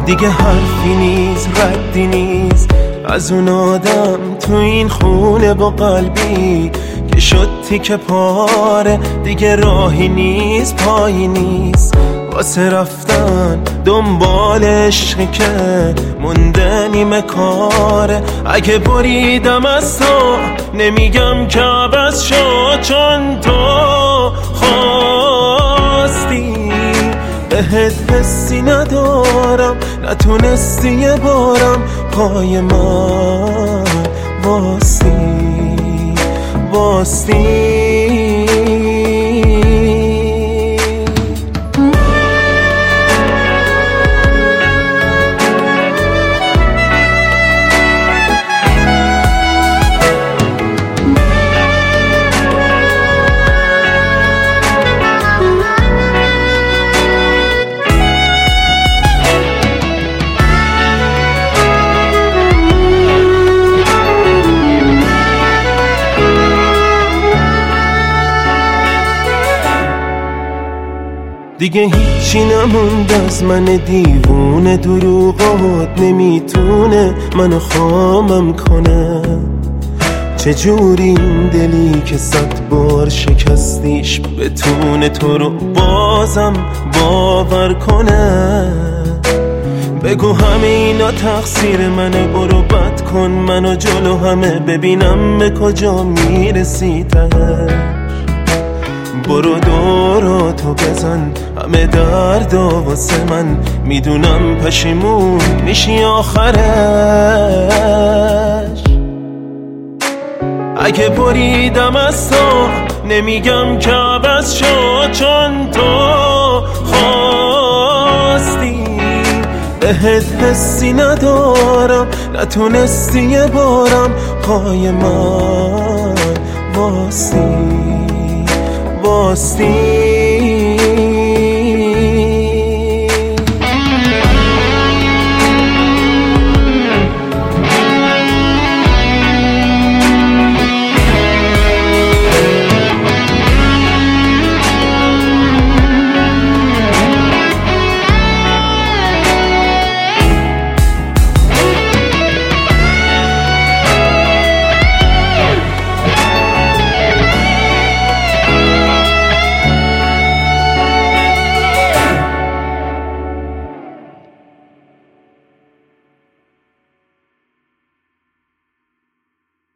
دیگه حرفی نیست ردی نیست از اون آدم تو این خونه با قلبی که شد تیکه پاره. دیگه راهی نیست پایی نیست واسه رفتن دنبال عشقی که مونده نیمه کاره. اگه بریدم از تو نمیگم که عوض شد، چون تو خواستی. بهت حسی ندارم نتونستی یه بارم پای من باستی. دیگه هیچی نموند از من دیوونه، دروغات نمیتونه منو خامم کنه. چجوری این دلی که 100 بار شکستیش بتونه تو رو بازم باور کنه. بگو همه اینا تقصیر منه، برو بد کن منو جلو همه ببینم به کجا میرسی تهش. برو دوراتو بزن همه دردا واسه من، میدونم پشیمون میشی آخرش. اگه بریدم از تو نمیگم که عوض شد، چون تو خواستی. بهت حسی ندارم نتونستی یه بارم پای من باستی.